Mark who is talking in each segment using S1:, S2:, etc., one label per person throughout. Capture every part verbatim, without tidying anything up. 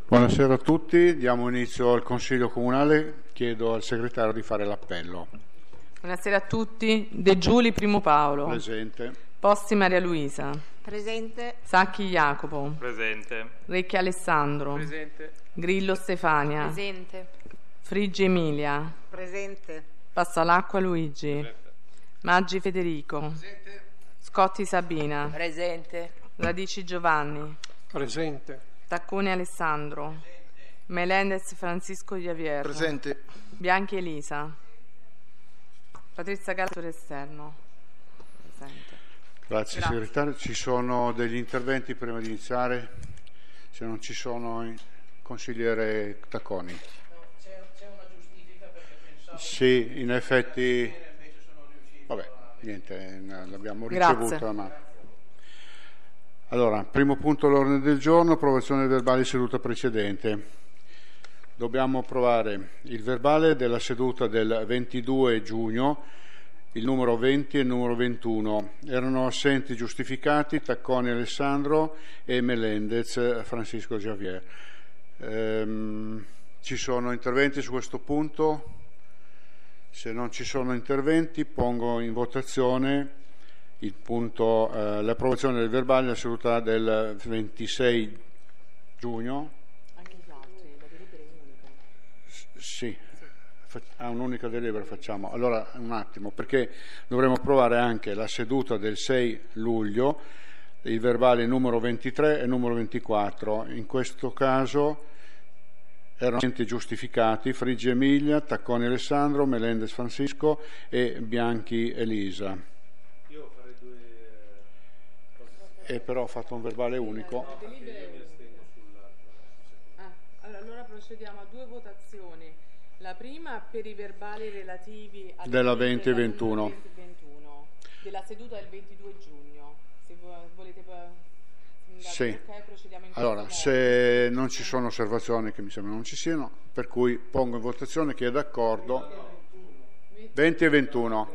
S1: Buonasera a tutti, diamo inizio al Consiglio Comunale, chiedo al segretario di fare l'appello.
S2: Buonasera a tutti, De Giuli Primo Paolo.
S1: Presente.
S2: Posti Maria Luisa.
S3: Presente.
S2: Sacchi Jacopo.
S4: Presente.
S2: Recchi Alessandro.
S4: Presente.
S2: Grillo Stefania.
S3: Presente.
S2: Friggi Emilia.
S3: Presente.
S2: Passalacqua Luigi.
S4: Presente.
S2: Maggi Federico.
S4: Presente.
S2: Scotti Sabina.
S3: Presente.
S2: Radici Giovanni.
S5: Presente.
S2: Taccone Alessandro. Melendez Francisco Javier.
S5: Presente.
S2: Bianchi Elisa. Patrizia Gatto esterno. Presente.
S1: Grazie,
S2: Grazie
S1: segretario. Ci sono degli interventi prima di iniziare? Se non ci sono, consigliere Tacconi.
S6: No, c'è, c'è una giustifica perché pensavo
S1: Sì, in effetti.
S6: che invece sono riuscito.
S1: Vabbè, niente, l'abbiamo
S2: Grazie.
S1: ricevuta. Ma... Allora, primo punto all'ordine del giorno, approvazione dei verbali seduta precedente. Dobbiamo approvare il verbale della seduta del ventidue giugno, il numero venti e il numero ventuno. Erano assenti giustificati Tacconi Alessandro e Melendez Francisco Javier. Ehm, ci sono interventi su questo punto? Se non ci sono interventi, pongo in votazione il punto, eh, l'approvazione del verbale della seduta del ventisei giugno.
S2: Anche gli altri, la delibera è unica.
S1: Sì, a un'unica delibera facciamo. Allora, un attimo, perché dovremo approvare anche la seduta del sei luglio, il verbale numero ventitré e numero ventiquattro. In questo caso erano giustificati Friggi Emilia, Tacconi Alessandro, Melendez Francisco e Bianchi Elisa.
S4: Io farei due cose.
S1: E però ho fatto un verbale unico.
S2: La delibera è unica. Ah, allora procediamo a due votazioni. La prima per i verbali relativi alla
S1: Della venti e
S2: delibera
S1: ventuno.
S2: venti e ventuno della seduta del ventidue giugno. Se vo- volete
S1: Sì.
S2: ok, procediamo in questo
S1: Allora,
S2: modo.
S1: se non ci sono osservazioni, che mi sembra non ci siano, per cui pongo in votazione chi è d'accordo. venti e ventuno.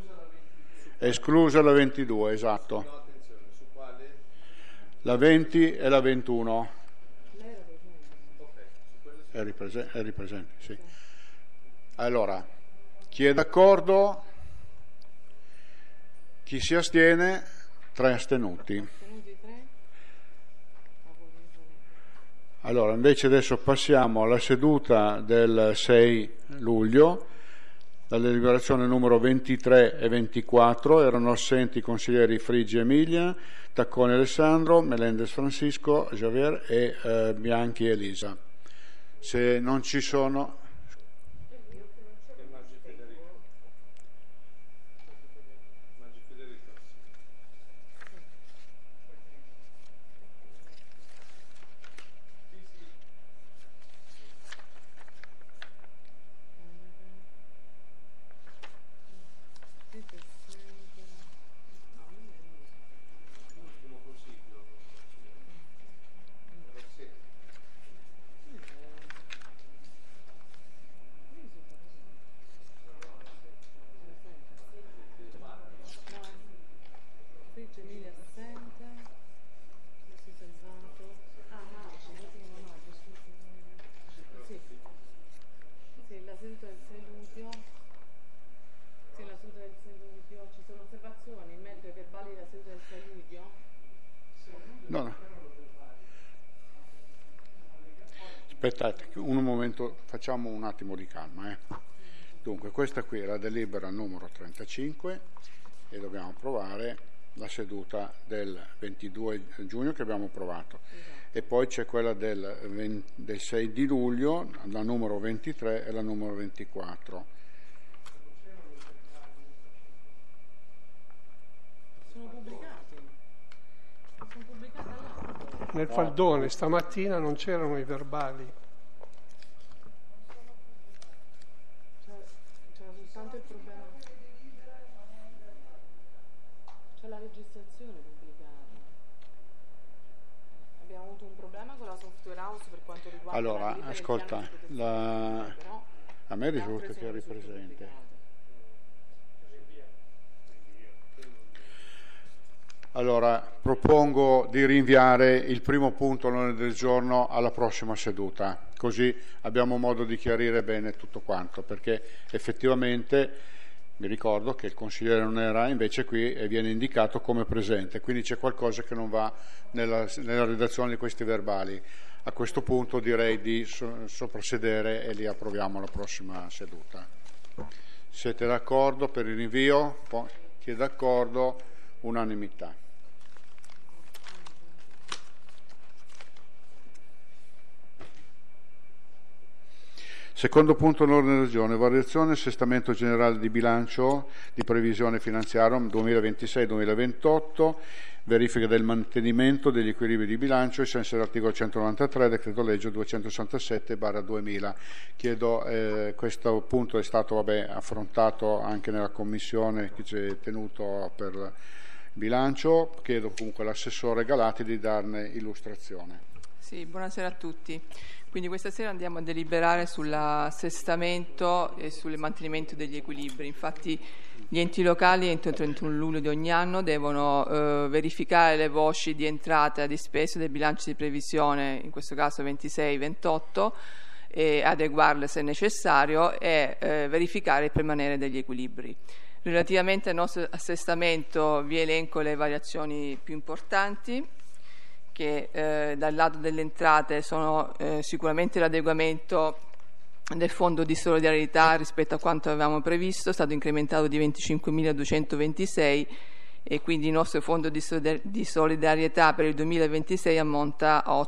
S1: Esclusa la ventidue, esatto.
S4: No, attenzione, su quale?
S1: La venti e la ventuno.
S4: Ok, su quelle
S1: È riprese- è ripresente, sì. Allora, chi è d'accordo? Chi si astiene? Tre astenuti.
S2: Astenuti tre? Favorevole.
S1: Allora, invece adesso passiamo alla seduta del sei luglio. La deliberazione numero ventitré e ventiquattro erano assenti i consiglieri Friggi Emilia, Tacconi Alessandro, Melendez Francisco Javier e eh, Bianchi Elisa. Se non ci sono...
S4: Maggi Federico. Maggi Federico. L'ultimo consiglio. Sì.
S2: Friggi Emilia assente. Questo è salvato. Ah, Maggi, questo non è Maggi, scusa. Sì. Sì, la seduta del sei luglio. Sì, la seduta del sei luglio. Ci sono osservazioni in merito ai verbali della seduta del sei luglio?
S1: No, no. Aspettate, un momento, facciamo un attimo di calma. Eh. Dunque, questa qui è la delibera numero trentacinque e dobbiamo approvare la seduta del ventidue giugno che abbiamo approvato. E poi c'è quella del, venti, del sei di luglio, la numero ventitré e la numero ventiquattro.
S2: Sono pubblicati. Sono pubblicati all'albo.
S5: Nel faldone stamattina non c'erano i verbali.
S2: C'era soltanto il problema. C'è la registrazione pubblicata. Abbiamo avuto un problema con la software house per quanto riguarda
S1: Allora,
S2: la delibera del
S1: ascolta,
S2: piano di
S1: la...
S2: protezione, però
S1: a me
S2: le altre
S1: risulta che è
S2: sono
S1: ripresente.
S2: pubblicate.
S1: Allora, propongo di rinviare il primo punto all'ordine del giorno alla prossima seduta, così abbiamo modo di chiarire bene tutto quanto, perché effettivamente mi ricordo che il consigliere non era invece qui e viene indicato come presente, quindi c'è qualcosa che non va nella, nella redazione di questi verbali. A questo punto direi di so, soprassedere e li approviamo alla prossima seduta. Siete d'accordo per il rinvio? Chi è d'accordo? Unanimità. Secondo punto all'ordine del giorno, variazione assestamento generale di bilancio di previsione finanziaria duemilaventisei duemilaventotto, verifica del mantenimento degli equilibri di bilancio ai sensi dell'articolo centonovantatré decreto legge duecentosessantasette barra duemila. Chiedo, eh, questo punto è stato vabbè, affrontato anche nella commissione che si è tenuto per il bilancio, chiedo comunque all'assessore Galati di darne illustrazione.
S7: Sì, buonasera a tutti. Quindi questa sera andiamo a deliberare sull'assestamento e sul mantenimento degli equilibri. Infatti gli enti locali entro il trentuno luglio di ogni anno devono eh, verificare le voci di entrata e di spesa del bilancio di previsione, in questo caso ventisei ventotto, e adeguarle se necessario e eh, verificare il permanere degli equilibri. Relativamente al nostro assestamento vi elenco le variazioni più importanti, che eh, dal lato delle entrate sono eh, sicuramente l'adeguamento del fondo di solidarietà rispetto a quanto avevamo previsto, è stato incrementato di venticinquemiladuecentoventisei e quindi il nostro fondo di solidarietà per il duemilaventisei ammonta a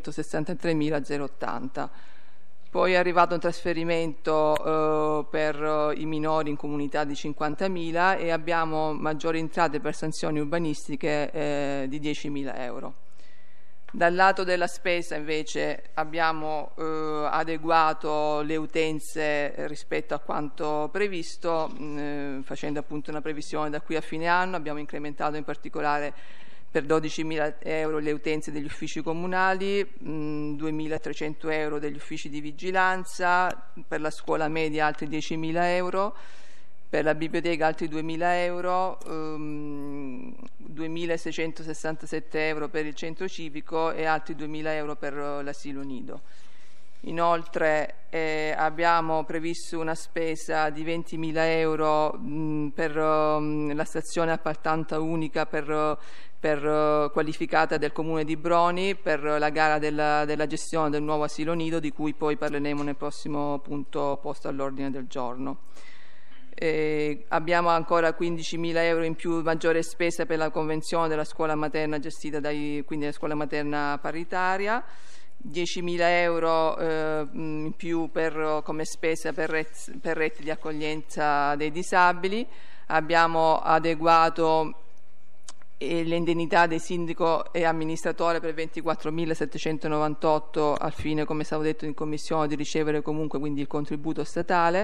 S7: ottocentosessantatremilaottanta. Poi è arrivato un trasferimento eh, per i minori in comunità di cinquantamila e abbiamo maggiori entrate per sanzioni urbanistiche eh, di diecimila euro. Dal lato della spesa invece abbiamo eh, adeguato le utenze rispetto a quanto previsto, mh, facendo appunto una previsione da qui a fine anno. Abbiamo incrementato in particolare per dodicimila euro le utenze degli uffici comunali, mh, duemilatrecento euro degli uffici di vigilanza, per la scuola media altri diecimila euro, per la biblioteca altri duemila euro, um, duemilaseicentosessantasette euro per il centro civico e altri duemila euro per uh, l'asilo nido. Inoltre eh, abbiamo previsto una spesa di ventimila euro mh, per um, la stazione appaltante unica per, uh, per uh, qualificata del Comune di Broni per la gara della, della gestione del nuovo asilo nido, di cui poi parleremo nel prossimo punto posto all'ordine del giorno. Eh, abbiamo ancora quindicimila euro in più maggiore spesa per la convenzione della scuola materna gestita dai, quindi la scuola materna paritaria, diecimila euro eh, in più per, come spesa per, rez, per reti di accoglienza dei disabili. Abbiamo adeguato eh, le indennità dei sindaco e amministratore per ventiquattromilasettecentonovantotto al fine, come è stato detto in commissione, di ricevere comunque quindi il contributo statale.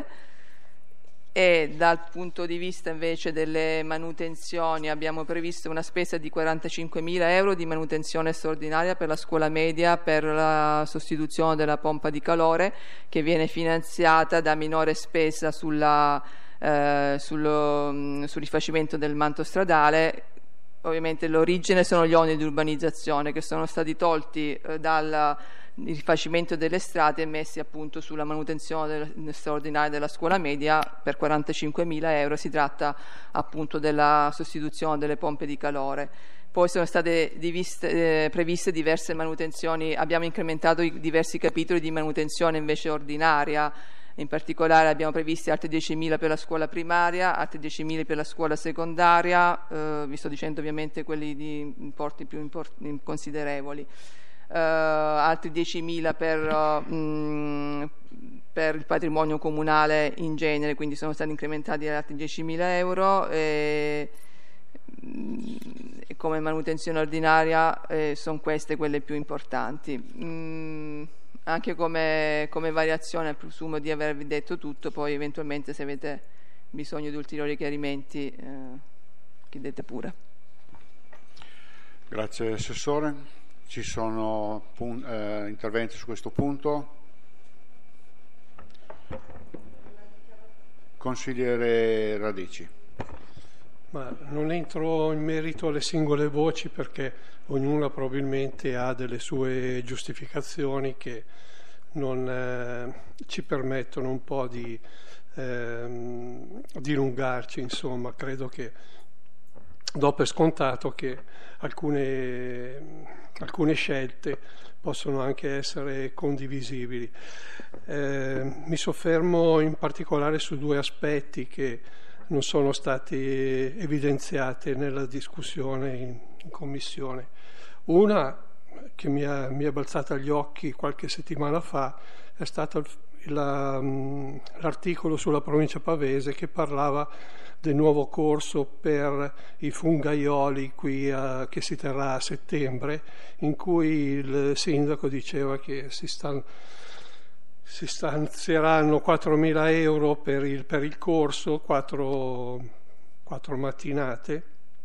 S7: E dal punto di vista invece delle manutenzioni abbiamo previsto una spesa di quarantacinquemila euro di manutenzione straordinaria per la scuola media per la sostituzione della pompa di calore, che viene finanziata da minore spesa sulla, eh, sullo, sul rifacimento del manto stradale. Ovviamente l'origine sono gli oneri di urbanizzazione che sono stati tolti eh, dal il rifacimento delle strade e messi appunto sulla manutenzione del, straordinaria della scuola media per quarantacinquemila euro. Si tratta appunto della sostituzione delle pompe di calore. Poi sono state diviste, eh, previste diverse manutenzioni, abbiamo incrementato i diversi capitoli di manutenzione invece ordinaria. In particolare abbiamo previsti altri diecimila per la scuola primaria, altri diecimila per la scuola secondaria, eh, vi sto dicendo ovviamente quelli di importi più import- considerevoli. Uh, altri diecimila per, uh, mh, per il patrimonio comunale in genere, quindi sono stati incrementati altri diecimila euro e, mh, e come manutenzione ordinaria eh, sono queste quelle più importanti. Mh, anche come, come variazione presumo di avervi detto tutto, poi eventualmente se avete bisogno di ulteriori chiarimenti eh, chiedete pure.
S1: Grazie Assessore. Ci sono pun- eh, interventi su questo punto? Consigliere Radici.
S5: Ma non entro in merito alle singole voci perché ognuna probabilmente ha delle sue giustificazioni che non eh, ci permettono un po' di eh, dilungarci, insomma. Credo che do per scontato che alcune, alcune scelte possono anche essere condivisibili. Eh, mi soffermo in particolare su due aspetti che non sono stati evidenziati nella discussione in, in commissione. Una che mi è, mi è balzata agli occhi qualche settimana fa è stato il, la, l'articolo sulla provincia pavese che parlava del nuovo corso per i fungaioli qui a, che si terrà a settembre, in cui il sindaco diceva che si stanno Si stanzieranno quattromila euro per il, per il corso, quattro, quattro mattinate.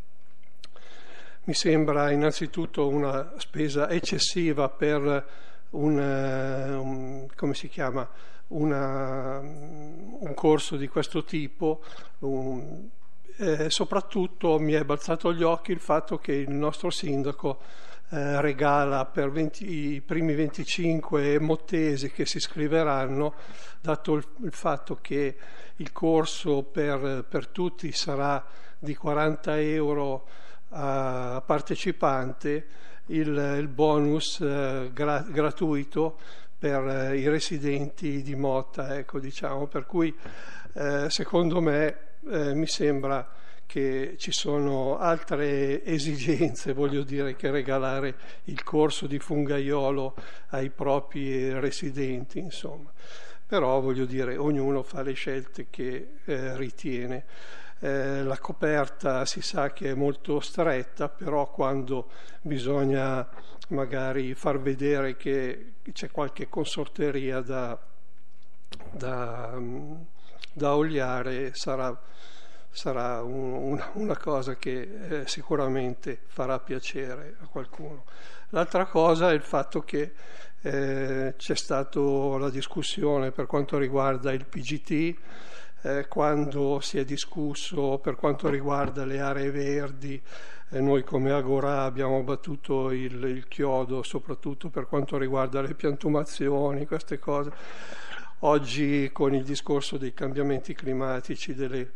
S5: Mi sembra innanzitutto una spesa eccessiva per un, un come si chiama, una, un corso di questo tipo. Un, eh, soprattutto mi è balzato agli occhi il fatto che il nostro sindaco Eh, regala per venti, i primi venticinque mottesi che si iscriveranno, dato il, il fatto che il corso per, per tutti sarà di quaranta euro a partecipante, il, il bonus eh, gra, gratuito per eh, i residenti di Motta, ecco, diciamo, per cui eh, secondo me eh, mi sembra che ci sono altre esigenze, voglio dire, che regalare il corso di fungaiolo ai propri residenti, insomma. Però, voglio dire, ognuno fa le scelte che eh, ritiene. Eh, la coperta si sa che è molto stretta, però quando bisogna magari far vedere che c'è qualche consorteria da, da, da oliare, sarà sarà un, una, una cosa che eh, sicuramente farà piacere a qualcuno. L'altra cosa è il fatto che eh, c'è stata la discussione per quanto riguarda il P G T, eh, quando si è discusso per quanto riguarda le aree verdi, eh, noi come Agora abbiamo battuto il, il chiodo soprattutto per quanto riguarda le piantumazioni, queste cose. Oggi con il discorso dei cambiamenti climatici, delle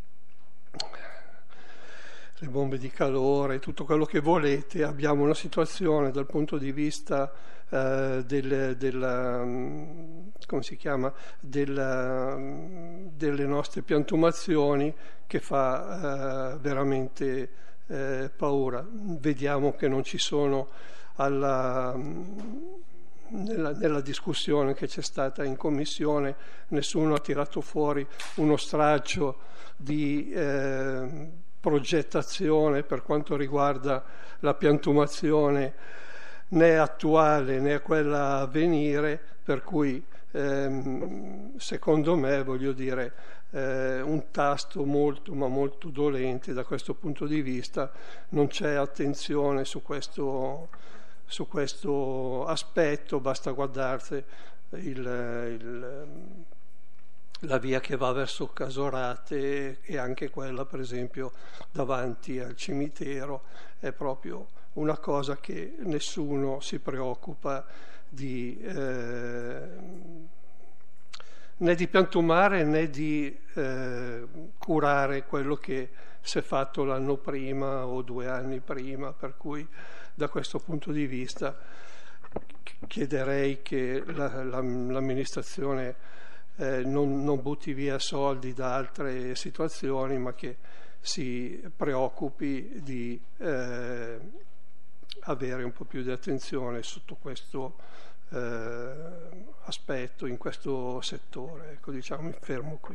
S5: le bombe di calore, tutto quello che volete, abbiamo una situazione dal punto di vista eh, del, della, come si chiama, della, delle nostre piantumazioni che fa eh, veramente eh, paura. Vediamo che non ci sono alla, nella, nella discussione che c'è stata in commissione, nessuno ha tirato fuori uno straccio di eh, progettazione per quanto riguarda la piantumazione né attuale né quella a venire, per cui ehm, secondo me, voglio dire, eh, un tasto molto ma molto dolente da questo punto di vista. Non c'è attenzione su questo, su questo aspetto, basta guardarsi il, il la via che va verso Casorate e anche quella per esempio davanti al cimitero. È proprio una cosa che nessuno si preoccupa di eh, né di piantumare né di eh, curare quello che si è fatto l'anno prima o due anni prima, per cui da questo punto di vista chiederei che la, la, l'amministrazione Eh, non, non butti via soldi da altre situazioni, ma che si preoccupi di eh, avere un po' più di attenzione sotto questo eh, aspetto, in questo settore. Ecco, diciamo, mi fermo qui.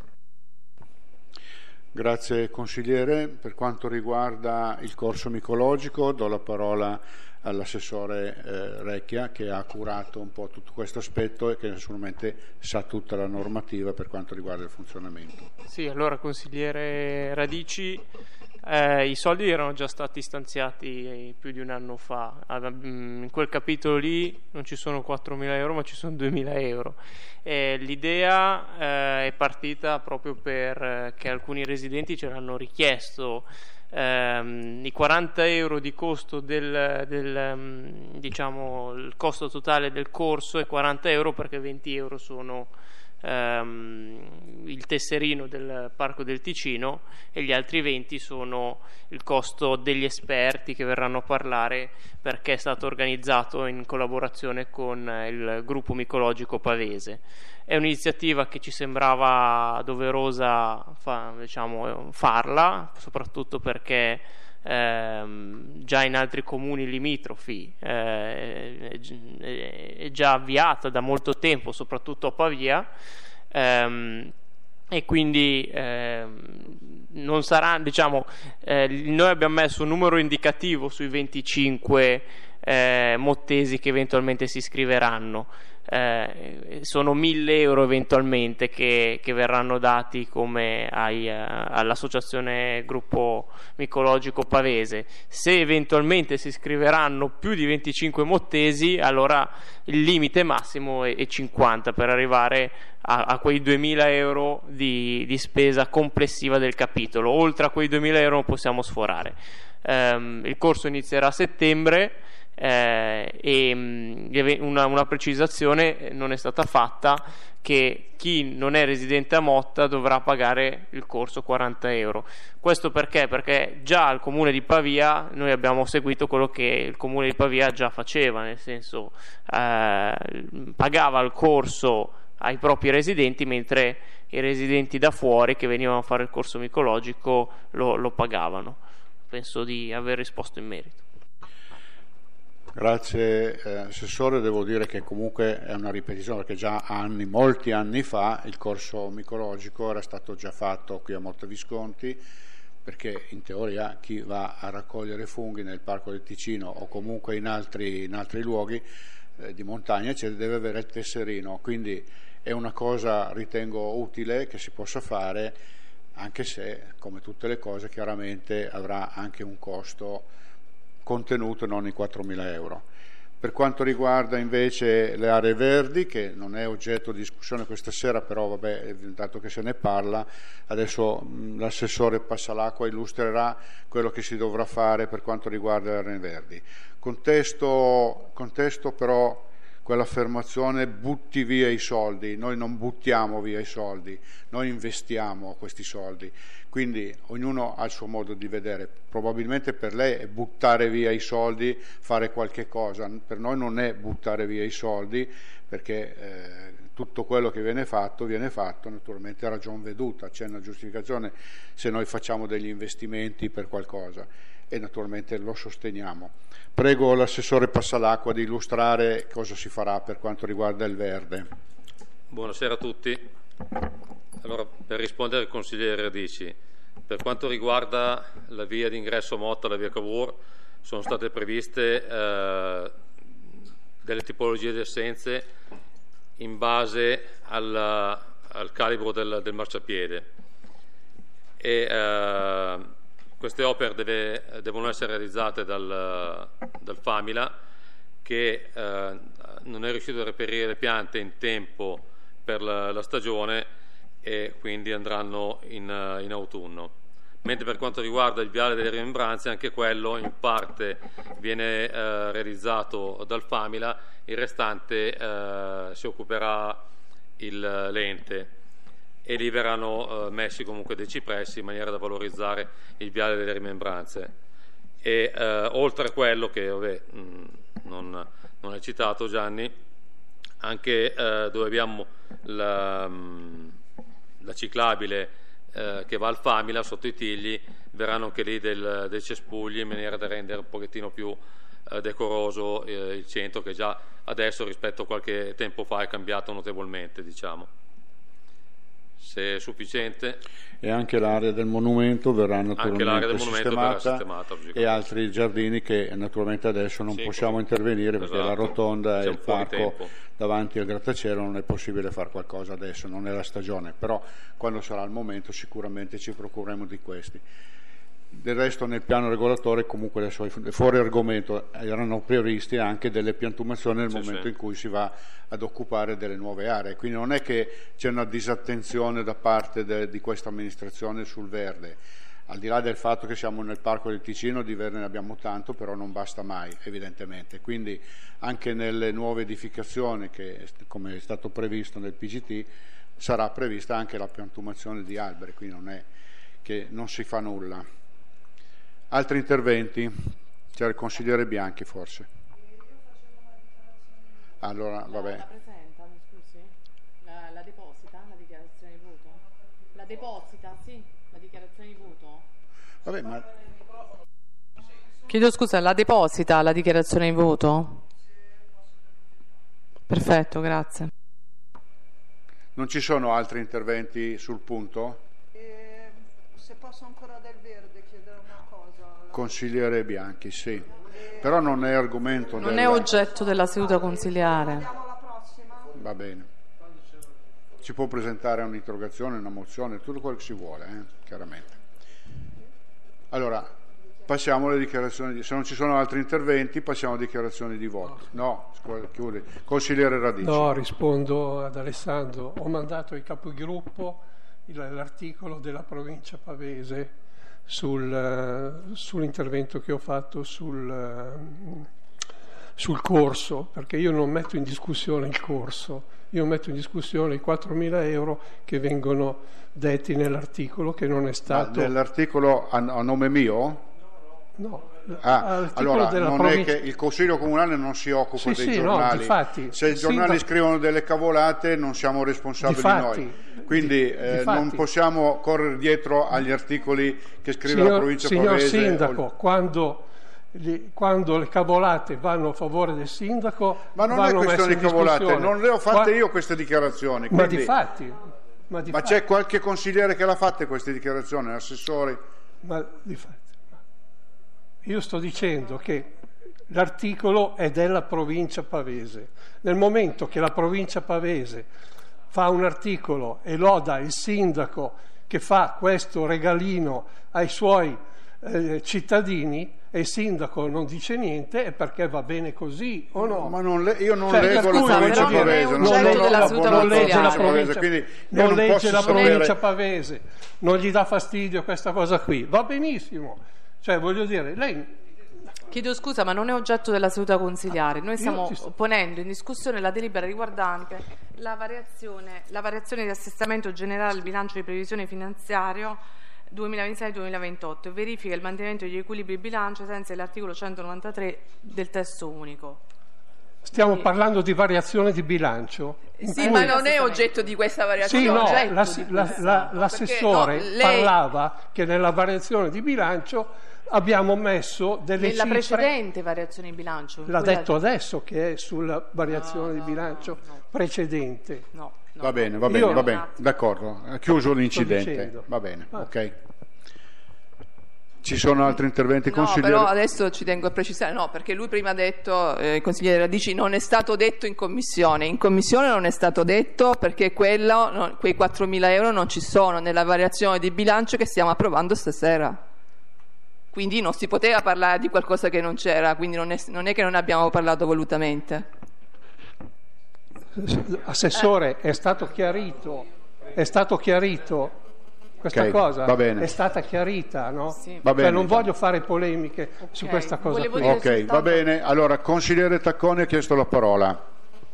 S1: Grazie consigliere. Per quanto riguarda il corso micologico do la parola all'assessore eh, Recchia, che ha curato un po' tutto questo aspetto e che naturalmente sa tutta la normativa per quanto riguarda il funzionamento.
S8: Sì, allora consigliere Radici, Eh, I soldi erano già stati stanziati più di un anno fa. In quel capitolo lì non ci sono quattromila euro, ma ci sono duemila euro. Eh, l'idea eh, è partita proprio perché alcuni residenti ce l'hanno richiesto. Eh, i quaranta euro di costo del, del diciamo il costo totale del corso è quaranta euro, perché venti euro sono il tesserino del Parco del Ticino e gli altri venti sono il costo degli esperti che verranno a parlare, perché è stato organizzato in collaborazione con il gruppo micologico pavese. È un'iniziativa che ci sembrava doverosa fa, diciamo, farla, soprattutto perché Ehm, già in altri comuni limitrofi eh, è, è già avviata da molto tempo, soprattutto a Pavia, ehm, e quindi ehm, non sarà, diciamo, eh, noi abbiamo messo un numero indicativo sui venticinque eh, mottesi che eventualmente si iscriveranno. Eh, sono mille euro eventualmente che, che verranno dati come ai, uh, all'associazione gruppo micologico pavese. Se eventualmente si iscriveranno più di venticinque mottesi, allora il limite massimo è, è cinquanta, per arrivare a, a quei duemila euro di, di spesa complessiva del capitolo. Oltre a quei duemila euro non possiamo sforare. Um, il corso inizierà a settembre. Eh, e mh, una, una precisazione non è stata fatta, che chi non è residente a Motta dovrà pagare il corso quaranta euro. Questo perché? Perché già al comune di Pavia noi abbiamo seguito quello che il comune di Pavia già faceva, nel senso eh, pagava il corso ai propri residenti, mentre i residenti da fuori che venivano a fare il corso micologico lo, lo pagavano. Penso di aver risposto in merito.
S1: Grazie eh, Assessore, devo dire che comunque è una ripetizione, perché già anni, molti anni fa il corso micologico era stato già fatto qui a Motta Visconti, perché in teoria chi va a raccogliere funghi nel Parco del Ticino o comunque in altri, in altri luoghi eh, di montagna cioè, deve avere il tesserino, quindi è una cosa ritengo utile che si possa fare, anche se come tutte le cose chiaramente avrà anche un costo contenuto, non i quattromila euro. Per quanto riguarda invece le aree verdi, che non è oggetto di discussione questa sera, però vabbè, dato che se ne parla, adesso l'assessore Passalacqua illustrerà quello che si dovrà fare per quanto riguarda le aree verdi. Contesto, contesto però quell'affermazione butti via i soldi. Noi non buttiamo via i soldi, noi investiamo questi soldi, quindi ognuno ha il suo modo di vedere. Probabilmente per lei è buttare via i soldi, fare qualche cosa, per noi non è buttare via i soldi, perché eh, tutto quello che viene fatto viene fatto naturalmente a ragion veduta, c'è una giustificazione se noi facciamo degli investimenti per qualcosa e naturalmente lo sosteniamo. Prego l'assessore Passalacqua di illustrare cosa si farà per quanto riguarda il verde.
S9: Buonasera a tutti. Allora, per rispondere al consigliere Radici, per quanto riguarda la via d'ingresso a Motta, la via Cavour, sono state previste eh, delle tipologie di essenze in base al, al calibro del, del marciapiede e eh, queste opere deve, devono essere realizzate dal, dal Famila, che eh, non è riuscito a reperire le piante in tempo per la, la stagione e quindi andranno in, in autunno. Mentre per quanto riguarda il viale delle rimembranze, anche quello in parte viene eh, realizzato dal Famila, il restante eh, si occuperà l'ente e lì verranno eh, messi comunque dei cipressi in maniera da valorizzare il viale delle rimembranze. E eh, oltre a quello che vabbè, mh, non, non è citato Gianni, anche eh, dove abbiamo la, mh, la ciclabile eh, che va al Famila sotto i Tigli, verranno anche lì del, dei cespugli in maniera da rendere un pochettino più eh, decoroso eh, il centro, che già adesso rispetto a qualche tempo fa è cambiato notevolmente, diciamo. Se è sufficiente.
S1: E anche l'area del monumento verrà naturalmente
S9: del monumento
S1: sistemata,
S9: sistemata
S1: e altri giardini che naturalmente adesso non
S9: sì,
S1: possiamo
S9: così.
S1: intervenire perché
S9: Esatto.
S1: la rotonda
S9: C'è
S1: e
S9: un
S1: il
S9: po' di
S1: parco
S9: tempo.
S1: davanti al grattacielo non è possibile fare qualcosa adesso, non è la stagione, però quando sarà il momento sicuramente ci procureremo di questi. del resto nel piano regolatore comunque le sue, fuori argomento erano previsti anche delle piantumazioni nel
S9: Sì,
S1: momento
S9: sì.
S1: in cui si va ad occupare delle nuove aree, quindi non è che c'è una disattenzione da parte de, di questa amministrazione sul verde, al di là del fatto che siamo nel Parco del Ticino, di verde ne abbiamo tanto, però non basta mai evidentemente, quindi anche nelle nuove edificazioni che come è stato previsto nel P G T sarà prevista anche la piantumazione di alberi, quindi non è che non si fa nulla. Altri interventi? C'era il consigliere Bianchi forse. Allora, vabbè.
S2: La presenta, mi scusi? La, la deposita, la dichiarazione di voto? La deposita, sì, la dichiarazione di voto?
S1: Vabbè, ma...
S2: Chiedo scusa, la deposita la dichiarazione di voto? Perfetto, grazie.
S1: Non ci sono altri interventi sul punto?
S10: Eh, se posso ancora del verde chiedere una cosa.
S1: Consigliere Bianchi, sì. Però non è argomento
S2: Non
S1: del...
S2: è oggetto della seduta consiliare.
S10: Andiamo alla prossima.
S1: Va bene. Si può presentare un'interrogazione, una mozione, tutto quello che si vuole, eh, chiaramente. Allora, passiamo alle dichiarazioni di... Se non ci sono altri interventi, passiamo alle dichiarazioni di voto. No, scusa, chiudi. Consigliere Radici.
S5: No, rispondo ad Alessandro. Ho mandato ai capogruppo il- l'articolo della provincia pavese sul, eh, sull'intervento che ho fatto sul, eh, sul corso, perché io non metto in discussione il corso, io metto in discussione i quattromila euro che vengono detti nell'articolo, che non è stato...
S1: Ma nell'articolo a, a nome mio?
S5: No,
S1: Ah,
S5: l'articolo
S1: allora
S5: della
S1: non
S5: provincia...
S1: è che il Consiglio Comunale non si occupa
S5: Sì,
S1: dei
S5: sì, no,
S1: giornali,
S5: difatti,
S1: se i
S5: il
S1: giornali
S5: sindaco-
S1: scrivono delle cavolate non siamo responsabili
S5: Difatti,
S1: noi, quindi
S5: di-
S1: eh,
S5: difatti.
S1: non possiamo correre dietro agli articoli che scrive
S5: Signor,
S1: la provincia
S5: signor
S1: pavese.
S5: Sindaco,
S1: o-
S5: quando, li- quando le cavolate vanno a favore del sindaco,
S1: Ma non è
S5: vanno
S1: questione
S5: messe
S1: di
S5: in
S1: cavolate,
S5: discussione.
S1: non le ho fatte
S5: Qua-
S1: io queste dichiarazioni.
S5: Ma
S1: quindi-
S5: di fatti, ma,
S1: ma
S5: difatti,
S1: c'è qualche consigliere che l'ha fatte queste dichiarazioni, assessori?
S5: ma difatti. Io sto dicendo che l'articolo è della provincia pavese. Nel momento che la provincia pavese fa un articolo e loda il sindaco che fa questo regalino ai suoi eh, cittadini e il sindaco non dice niente, è perché va bene così o no?
S1: Ma non le- io non
S5: Cioè,
S1: leggo la
S5: scusa,
S1: provincia
S5: però non è
S1: pavese,
S2: un
S1: non
S2: oggetto
S1: sono
S2: della
S1: la
S2: seduta
S1: buona
S5: non legge la
S2: consiliare.
S5: provincia,
S1: quindi io
S5: non
S1: non
S5: legge
S1: posso
S5: la
S1: sapere-
S5: provincia pavese, non gli dà fastidio questa cosa qui, va benissimo, cioè voglio dire, lei
S2: Chiedo scusa, ma non è oggetto della seduta consiliare. Noi stiamo
S5: ti sto-
S2: ponendo in discussione la delibera riguardante la variazione, la variazione di assestamento generale al bilancio di previsione finanziario duemilaventisei duemilaventotto e verifica il mantenimento degli equilibri di bilancio ai sensi dell'articolo centonovantatré del testo unico.
S5: stiamo parlando di variazione di bilancio. in
S7: Sì,
S5: cui-
S7: ma non è oggetto di questa variazione.
S5: Sì, no,
S7: oggetto
S5: la-
S7: di
S5: la-
S7: questa.
S5: la- l'assessore
S7: Perché, no, lei-
S5: parlava che nella variazione di bilancio abbiamo messo delle
S2: Nella
S5: cifre.
S2: precedente variazione di bilancio. in
S5: L'ha
S2: cui la-
S5: detto adesso che è sulla variazione
S2: No,
S5: di
S2: no,
S5: bilancio
S2: no, no.
S5: precedente.
S2: No, no.
S1: Va bene, va
S5: Io-
S1: bene, va bene, d'accordo, ha chiuso l'incidente,
S5: dicendo.
S1: va bene,
S5: Ah.
S1: ok. Ci sono altri interventi,
S7: No,
S1: consigliere?
S7: però adesso ci tengo a precisare, no, perché lui prima ha detto, eh, il consigliere Radici, non è stato detto in commissione. In commissione non è stato detto perché quello, no, quei quattromila euro non ci sono nella variazione di bilancio che stiamo approvando stasera. Quindi non si poteva parlare di qualcosa che non c'era, quindi non è, non è che non abbiamo parlato volutamente.
S5: Assessore, è stato chiarito, è stato chiarito questa
S1: Ok,
S5: cosa,
S1: va bene.
S5: è stata chiarita, no?
S2: Sì.
S1: Va
S5: Cioè,
S1: bene,
S5: non
S1: va
S5: voglio fare polemiche su questa cosa
S2: volevo
S5: qui.
S2: dire-
S1: Ok,
S2: soltanto-
S1: va bene, allora consigliere Tacconi ha chiesto la parola.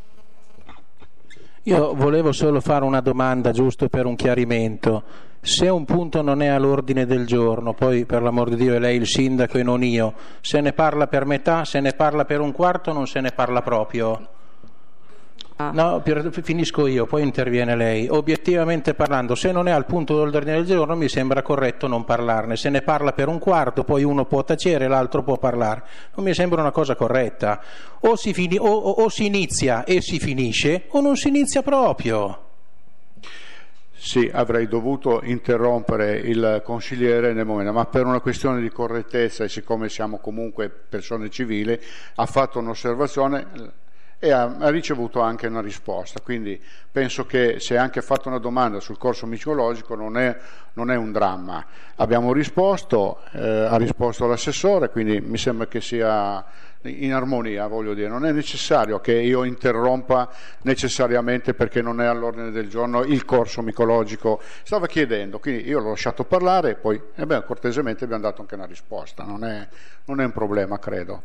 S6: Io volevo solo fare una domanda giusto per un chiarimento. Se un punto non è all'ordine del giorno, poi per l'amor di Dio è lei il sindaco e non io, se ne parla per metà, se ne parla per un quarto, non se ne parla proprio?
S2: Ah.
S6: No, per- finisco io, poi interviene lei. Obiettivamente parlando, se non è al punto dell'ordine del giorno mi sembra corretto non parlarne. Se ne parla per un quarto, poi uno può tacere, l'altro può parlare. Non mi sembra una cosa corretta. O si, fini- o- o- o si inizia e si finisce, o non si inizia proprio.
S1: Sì, avrei dovuto interrompere il consigliere nel momento, ma per una questione di correttezza e siccome siamo comunque persone civili, ha fatto un'osservazione e ha, ha ricevuto anche una risposta, quindi penso che se ha anche fatto una domanda sul corso micologico non è, non è un dramma. Abbiamo risposto, eh, ha risposto l'assessore, quindi mi sembra che sia in armonia, voglio dire, non è necessario che io interrompa necessariamente perché non è all'ordine del giorno il corso micologico. Stava chiedendo, quindi io l'ho lasciato parlare e poi eh beh, cortesemente abbiamo dato anche una risposta, non è, non è un problema, credo.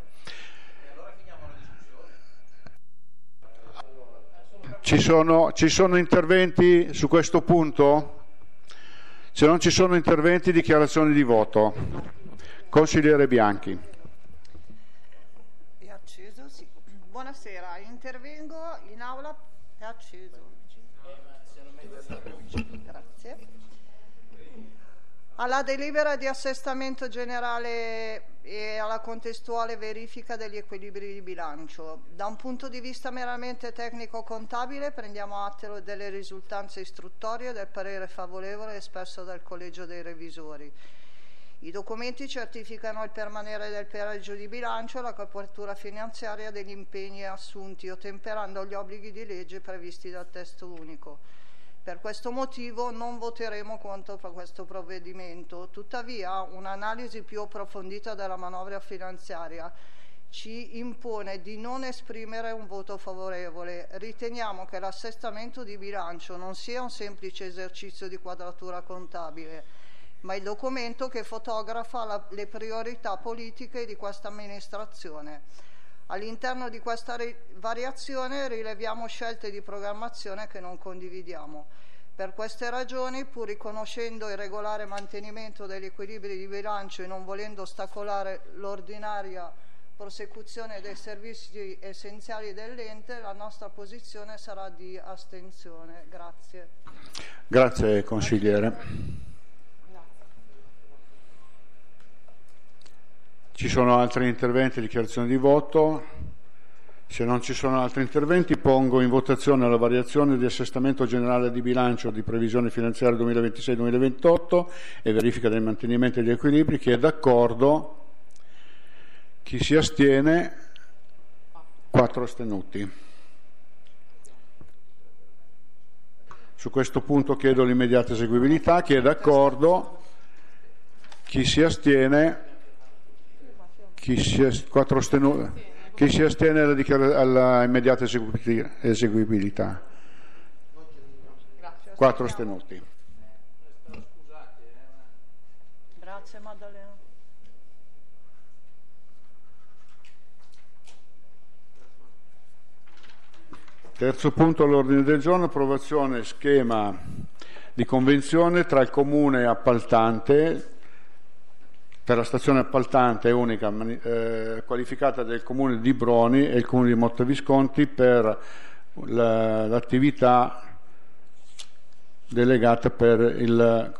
S1: Ci sono, ci sono interventi su questo punto? Se non ci sono interventi, dichiarazioni di voto. Consigliere Bianchi.
S10: È acceso? Sì. Buonasera, intervengo in aula. È acceso. Grazie. Alla delibera di assestamento generale e alla contestuale verifica degli equilibri di bilancio. Da un punto di vista meramente tecnico-contabile prendiamo atto delle risultanze istruttorie del parere favorevole espresso dal Collegio dei Revisori. I documenti certificano il permanere del pareggio di bilancio e la copertura finanziaria degli impegni assunti, ottemperando agli obblighi di legge previsti dal testo unico. Per questo motivo non voteremo contro questo provvedimento, tuttavia un'analisi più approfondita della manovra finanziaria ci impone di non esprimere un voto favorevole. Riteniamo che l'assestamento di bilancio non sia un semplice esercizio di quadratura contabile, ma il documento che fotografa la, le priorità politiche di questa amministrazione. All'interno di questa variazione rileviamo scelte di programmazione che non condividiamo. Per queste ragioni, pur riconoscendo il regolare mantenimento degli equilibri di bilancio e non volendo ostacolare l'ordinaria prosecuzione dei servizi essenziali dell'ente, la nostra posizione sarà di astensione. Grazie.
S1: Grazie consigliere. Ci sono altri interventi, dichiarazioni di voto? Se non ci sono altri interventi, pongo in votazione la variazione di assestamento generale di bilancio di previsione finanziaria duemilaventisei duemilaventotto e verifica del mantenimento degli equilibri. Chi è d'accordo? Chi si astiene? Quattro astenuti. Su questo punto chiedo l'immediata eseguibilità. Chi è d'accordo? Chi si astiene? Chi si, est- quattro astenu- chi si astiene alla, dichiara- alla immediata esegui- eseguibilità? Quattro astenuti.
S10: Grazie Maddalena.
S1: Terzo punto all'ordine del giorno, approvazione schema di convenzione tra il comune appaltante per la stazione appaltante unica eh, qualificata del comune di Broni e il comune di Montevisconti per la, l'attività delegata per, il,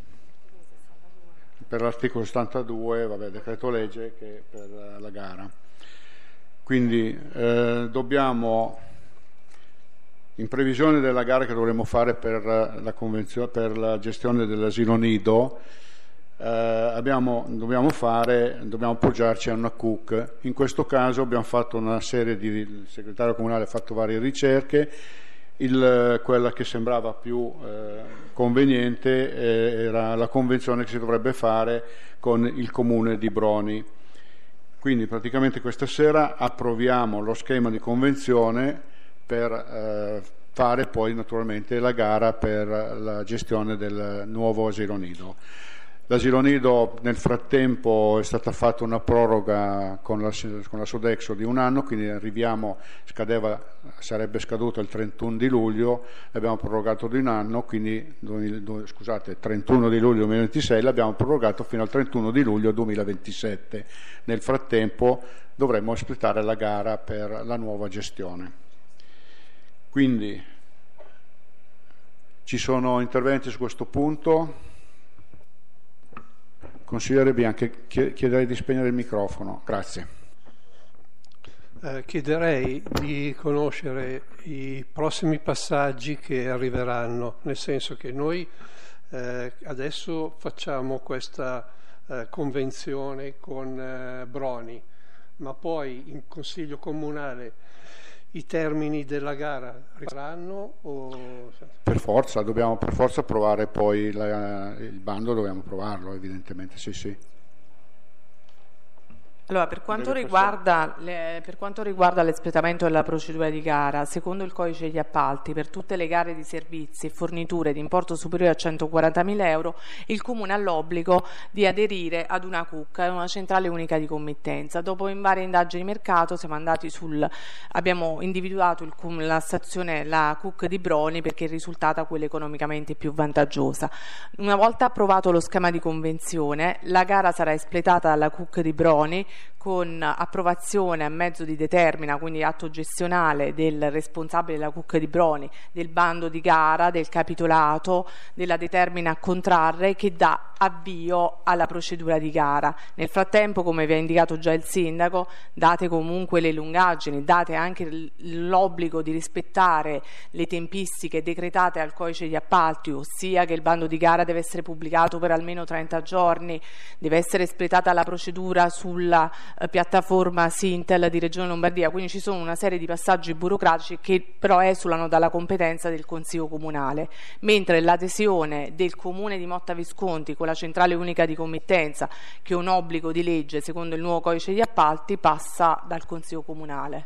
S1: per l'articolo settantadue, vabbè, decreto legge, che per la gara. Quindi eh, dobbiamo, in previsione della gara che dovremo fare per la, convenzione, per la gestione dell'asilo nido, Eh, abbiamo, dobbiamo fare, dobbiamo appoggiarci a una C U C. In questo caso abbiamo fatto una serie di, il segretario comunale ha fatto varie ricerche, il, quella che sembrava più eh, conveniente eh, era la convenzione che si dovrebbe fare con il comune di Broni. Quindi praticamente questa sera approviamo lo schema di convenzione per eh, fare poi naturalmente la gara per la gestione del nuovo asilo nido. L'asilo nido nel frattempo è stata fatta una proroga con la, con la Sodexo di un anno, quindi arriviamo, scadeva, sarebbe scaduto il trentuno di luglio, l'abbiamo prorogato di un anno, quindi scusate, trentuno di luglio duemilaventisei, l'abbiamo prorogato fino al trentuno di luglio duemilaventisette. Nel frattempo dovremmo espletare la gara per la nuova gestione. Quindi ci sono interventi su questo punto? Consigliere Bianchi, chiederei di spegnere il microfono. Grazie.
S5: Eh, chiederei di conoscere i prossimi passaggi che arriveranno, nel senso che noi eh, adesso facciamo questa eh, convenzione con eh, Broni, ma poi in Consiglio Comunale i termini della gara rimarranno o...
S1: Per forza, dobbiamo per forza provare poi la, il bando, dobbiamo provarlo evidentemente, sì sì.
S2: Allora, per quanto, riguarda le, per quanto riguarda l'espletamento della procedura di gara, secondo il codice degli appalti, per tutte le gare di servizi e forniture di importo superiore a centoquarantamila euro, il Comune ha l'obbligo di aderire ad una C U C, una centrale unica di committenza. Dopo in varie indagini di mercato siamo andati sul, abbiamo individuato il, la stazione, la C U C di Broni, perché è risultata quella economicamente più vantaggiosa. Una volta approvato lo schema di convenzione, la gara sarà espletata dalla C U C di Broni con approvazione a mezzo di determina, quindi atto gestionale del responsabile della C U C di Broni, del bando di gara, del capitolato, della determina a contrarre, che dà avvio alla procedura di gara. Nel frattempo, come vi ha indicato già il sindaco, date comunque le lungaggini, date anche l'obbligo di rispettare le tempistiche decretate al codice degli appalti, ossia che il bando di gara deve essere pubblicato per almeno trenta giorni, deve essere espletata la procedura sulla eh, piattaforma Sintel di Regione Lombardia, quindi ci sono una serie di passaggi burocratici che però esulano dalla competenza del Consiglio Comunale, mentre l'adesione del Comune di Motta Visconti con la centrale unica di committenza, che è un obbligo di legge secondo il nuovo codice degli appalti, passa dal Consiglio Comunale.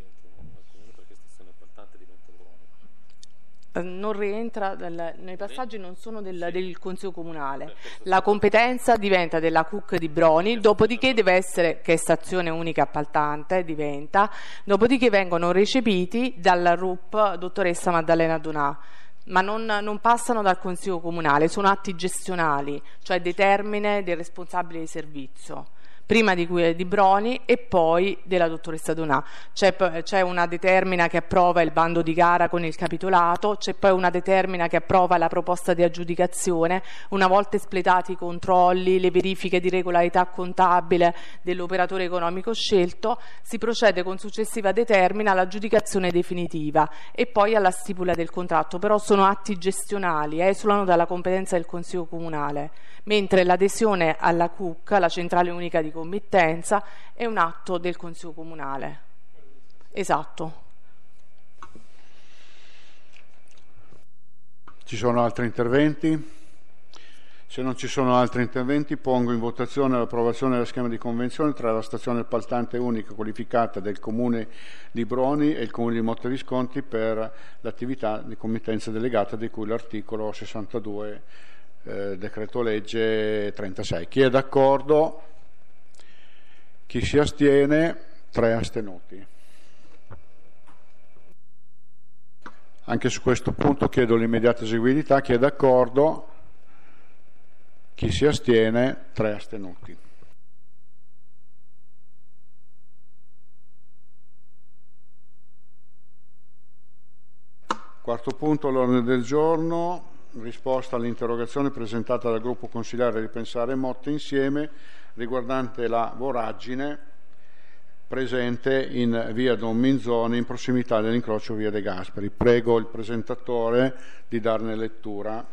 S2: Non rientra nel, nei passaggi, non sono del, del Consiglio Comunale. La competenza diventa della C U C di Broni, dopodiché deve essere, che è stazione unica appaltante, diventa, dopodiché vengono recepiti dalla R U P dottoressa Maddalena Donà, ma non, non passano dal Consiglio Comunale, sono atti gestionali, cioè determine del responsabile di servizio, prima di, di Broni e poi della dottoressa Donà. C'è, c'è una determina che approva il bando di gara con il capitolato, c'è poi una determina che approva la proposta di aggiudicazione. Una volta espletati i controlli, le verifiche di regolarità contabile dell'operatore economico scelto, si procede con successiva determina all'aggiudicazione definitiva e poi alla stipula del contratto. Però sono atti gestionali, esulano dalla competenza del Consiglio Comunale, mentre l'adesione alla C U C, la centrale unica di committenza, è un atto del Consiglio Comunale. Esatto.
S1: Ci sono altri interventi? Se non ci sono altri interventi, pongo in votazione l'approvazione dello schema di convenzione tra la stazione appaltante unica qualificata del Comune di Broni e il Comune di Motta Visconti per l'attività di committenza delegata di cui l'articolo sessantadue eh, decreto legge trentasei. Chi è d'accordo? Chi si astiene? Tre astenuti. Anche su questo punto chiedo l'immediata eseguibilità. Chi è d'accordo? Chi si astiene? Tre astenuti. Quarto punto all'ordine del giorno, risposta all'interrogazione presentata dal gruppo consigliare Ripensare Motta Insieme riguardante la voragine presente in via Don Minzoni in prossimità dell'incrocio via De Gasperi. Prego il presentatore di darne lettura.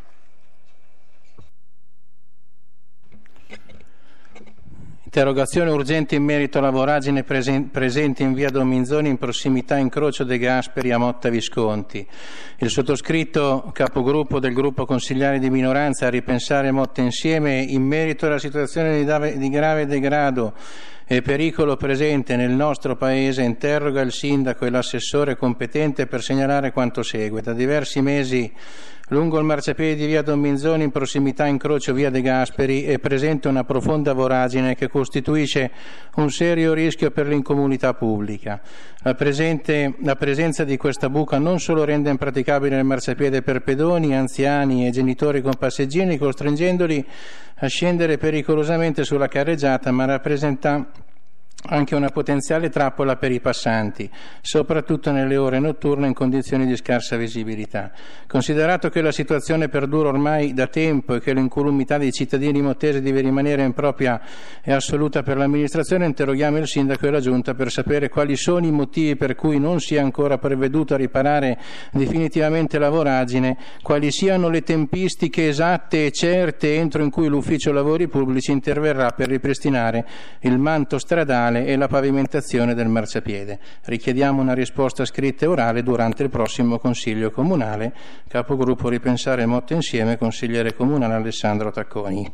S6: Interrogazione urgente in merito alla voragine presen- presente in via Don Minzoni in prossimità incrocio De Gasperi a Motta Visconti. Il sottoscritto, capogruppo del gruppo consigliare di minoranza a Ripensare Motta Insieme, in merito alla situazione di, dave- di grave degrado e pericolo presente nel nostro Paese, interroga il sindaco e l'assessore competente per segnalare quanto segue. Da diversi mesi lungo il marciapiede di via Don Minzoni in prossimità incrocio via De Gasperi è presente una profonda voragine che costituisce un serio rischio per l'incomunità pubblica. La, presente, la presenza di questa buca non solo rende impraticabile il marciapiede per pedoni, anziani e genitori con passeggini, costringendoli a scendere pericolosamente sulla carreggiata, ma rappresenta anche una potenziale trappola per i passanti, soprattutto nelle ore notturne in condizioni di scarsa visibilità. Considerato che la situazione perdura ormai da tempo e che l'incolumità dei cittadini mottesi deve rimanere impropria e assoluta per l'amministrazione, interroghiamo il sindaco e la giunta per sapere quali sono i motivi per cui non si è ancora provveduto a riparare definitivamente la voragine, quali siano le tempistiche esatte e certe entro in cui l'ufficio lavori pubblici interverrà per ripristinare il manto stradale comunale e la pavimentazione del marciapiede. Richiediamo una risposta scritta e orale durante il prossimo Consiglio Comunale. Capogruppo Ripensare Motte Insieme, consigliere comunale Alessandro Tacconi.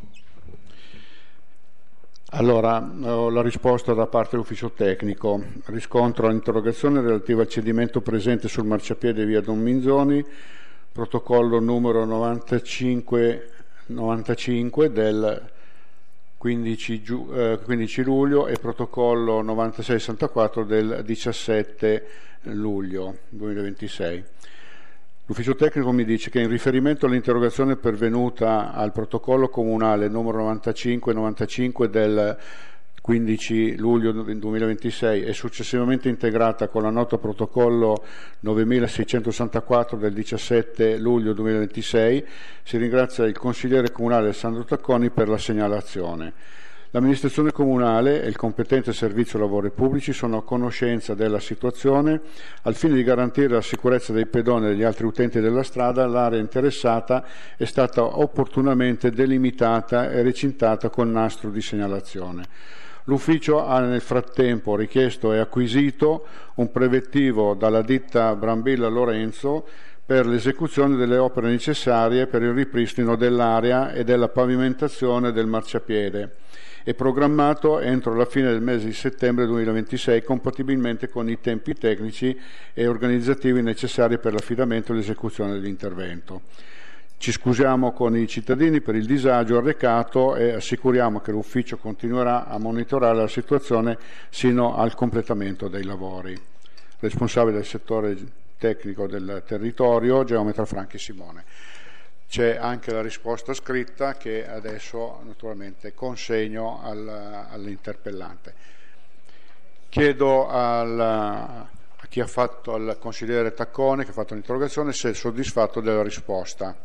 S1: Allora, ho la risposta da parte dell'ufficio tecnico. Riscontro l'interrogazione relativa al cedimento presente sul marciapiede via Don Minzoni, protocollo numero novantacinque novantacinque del quindici, giu, eh, quindici luglio e protocollo novantasei sessantaquattro del diciassette luglio duemilaventisei. L'ufficio tecnico mi dice che in riferimento all'interrogazione pervenuta al protocollo comunale numero novantacinque novantacinque del quindici luglio duemilaventisei e successivamente integrata con la nota protocollo novemilaseicentosessantaquattro del diciassette luglio duemilaventisei, si ringrazia il consigliere comunale Alessandro Tacconi per la segnalazione. L'amministrazione comunale e il competente servizio lavori pubblici sono a conoscenza della situazione. Al fine di garantire la sicurezza dei pedoni e degli altri utenti della strada, l'area interessata è stata opportunamente delimitata e recintata con nastro di segnalazione. L'ufficio ha nel frattempo richiesto e acquisito un preventivo dalla ditta Brambilla Lorenzo per l'esecuzione delle opere necessarie per il ripristino dell'area e della pavimentazione del marciapiede. È programmato entro la fine del mese di settembre duemilaventisei, compatibilmente con i tempi tecnici e organizzativi necessari per l'affidamento e l'esecuzione dell'intervento. Ci scusiamo con i cittadini per il disagio arrecato e assicuriamo che l'ufficio continuerà a monitorare la situazione sino al completamento dei lavori. Responsabile del settore tecnico del territorio, Geometra Franchi Simone. C'è anche la risposta scritta che adesso naturalmente consegno al, all'interpellante. Chiedo al, a chi ha fatto, al consigliere Tacconi che ha fatto l'interrogazione, se è soddisfatto della risposta.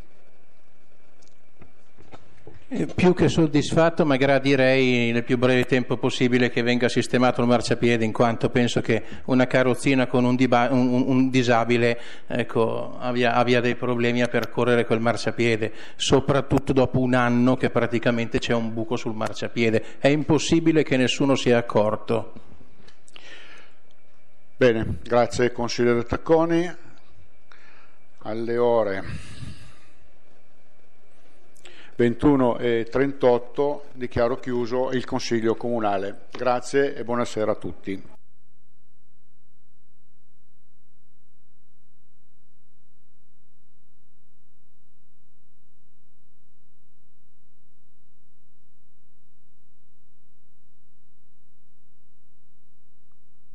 S6: Eh, più che soddisfatto, ma gradirei nel più breve tempo possibile che venga sistemato il marciapiede, in quanto penso che una carrozzina con un, diba- un, un disabile ecco, abbia, abbia dei problemi a percorrere quel marciapiede, soprattutto dopo un anno che praticamente c'è un buco sul marciapiede. È impossibile che nessuno sia accorto.
S1: Bene, grazie consigliere Tacconi. Alle ore ventuno e trentotto dichiaro chiuso il Consiglio Comunale. Grazie e buonasera a tutti.